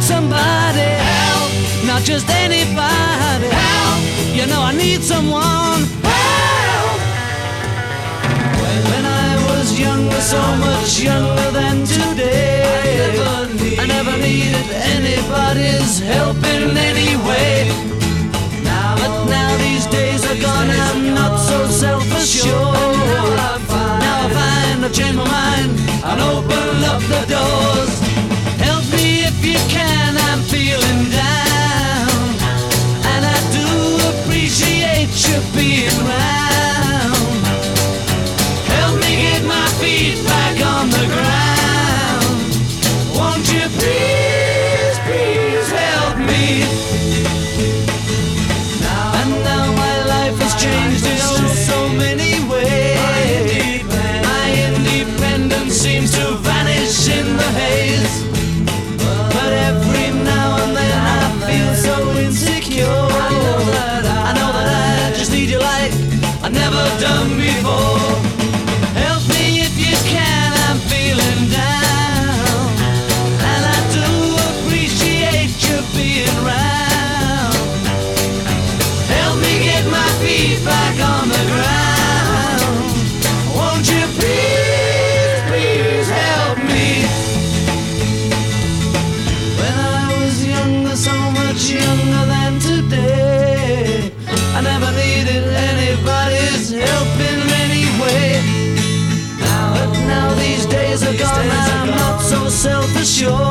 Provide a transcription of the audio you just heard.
somebody. Help, not just anybody. Help, you know I need someone. Help. When I was younger, so much younger than today, I never needed anybody's help in any way. But now these days are gone, I'm not so self-assured. Now I find I've changed my mind and open up the doors. Help me if you can, I'm feeling down, and I do appreciate you being round. Help me get my feet back on the ground. Won't you please, please help me? And now my life has changed in so many ways. My independence seems to vanish in the haze. But every now and then I feel so insecure. I know that I just need you like I've never done before. Help me if you can, I'm feeling down, and I do appreciate you being round. Help me get my feet back on the ground. Won't you please, please help me? When I was younger, so much younger than today, I never needed anybody's help in any way. But now these days are gone, I'm not so self-assured.